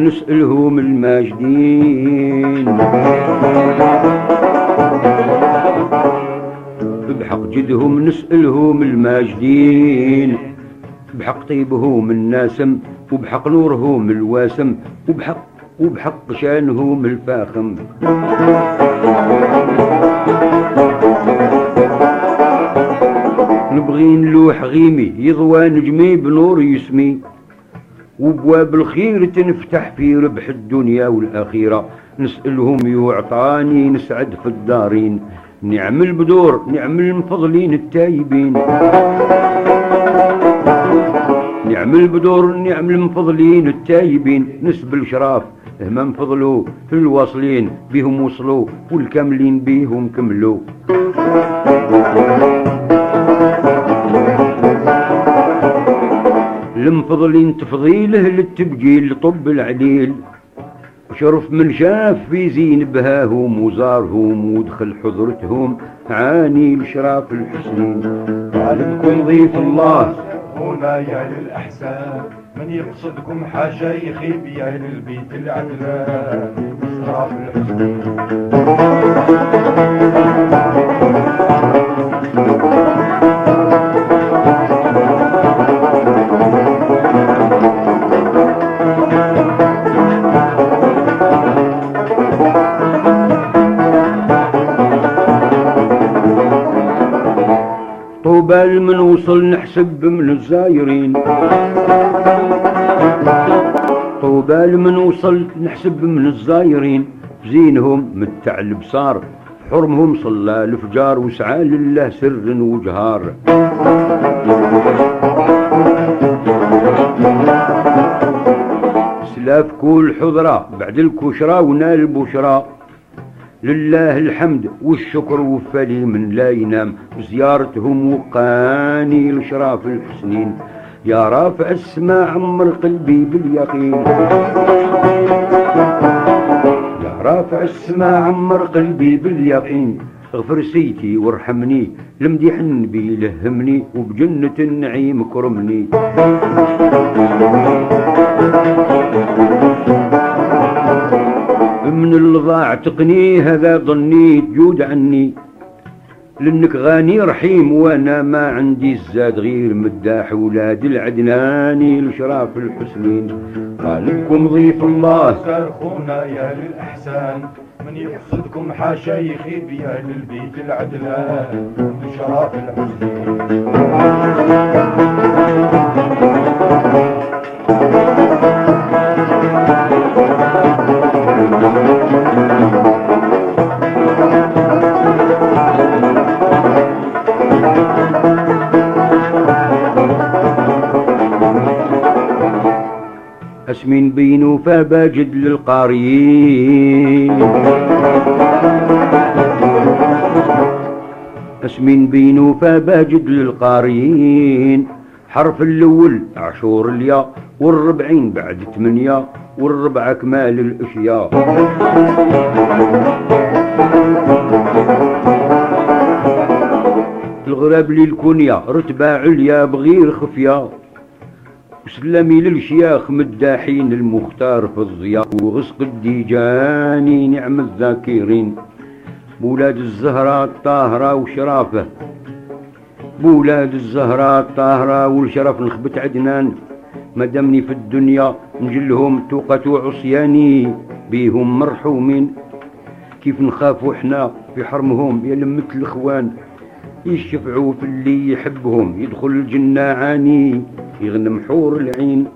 نسألهم الماجدين بحق جدهم نسألهم الماجدين بحق طيبهم الناسم وبحق نورهم الواسم وبحق شانهم الفاخم نبغي نلوح غيمي يضوى نجمي بنور يسمي وبواب الخير تنفتح في ربح الدنيا والآخرة نسألهم يعطاني نسعد في الدارين نعم البدور نعم المفضلين التايبين نعم البدور نعم المفضلين التايبين نسب الشراف هم فضلوا في الواصلين بهم وصلوا والكاملين بهم كملوا المفضلين تفضيله للتبجيل لطب العليل شرف من شاف في زين بهاهم وزارهم ودخل حضرتهم عاني لشراف الحسنين غالبكم ضيف الله هنا يا أهل الأحسان من يقصدكم حاشا يخيب يا أهل البيت العدنان شراف الحسنين طوبى من وصل نحسب من الزايرين طوبى من وصل نحسب من الزايرين زينهم متع البصار حرمهم صلى الفجار وسعى لله سر وجهار سلاف كل حضرة بعد الكشرى ونال البشرى لله الحمد والشكر وفالي من لا ينام زيارتهم وقاني لشراف الحسنين يا رافع السماء عمر قلبي باليقين يا رافع السماء عمر قلبي باليقين اغفر سيتي وارحمني لمديح النبي لهمني وبجنة النعيم كرمني من الضاع تقني هذا ظني تجود عني لانك غاني رحيم وانا ما عندي الزاد غير مداح ولاد العدناني لشراف الحسنين قالكم ضيف الله صرخونا يا أهل الأحسان من يقصدكم حاشا يخيب يا أهل البيت العدنان لشراف الحسنين اسمين بينو فباجد للقاريين اسمين بينو فباجد للقاريين حرف الاول عشور الياء والربعين بعد 8 والربع كمال الاشياء الغراب للكنية رتبة عليا بغير خفية وسلامي للشياخ مداحين المختار في الضياء وغسق الديجاني نعم الذاكرين بولاد الزهراء الطاهرة وشرافه بولاد الزهراء الطاهرة والشرف نخبت عدنان مدامني في الدنيا نجلهم توقة وعصياني بيهم مرحومين كيف نخافوا احنا في حرمهم يا لمة الاخوان يشفعوا في اللي يحبهم يدخل الجنة عاني يغنم حور العين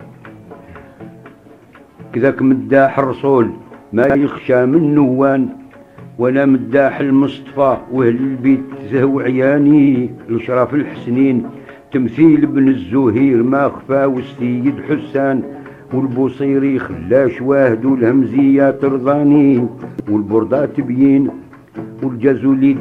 كذاك مداح الرسول ما يخشى من نوان ولا مداح المصطفى واهل البيت زهو عياني لشراف الحسنين تمثيل ابن الزهير ما خفى والسيد حسان والبوصيري خلاش واهد والهمزية ترضاني والبردة تبيين والجزولي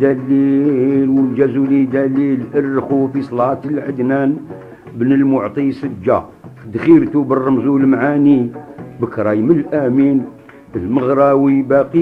دليل الرخو في صلاة العدنان بن المعطي سجة دخيرته بالرمز والمعاني بكرايم الامين المغراوي باقي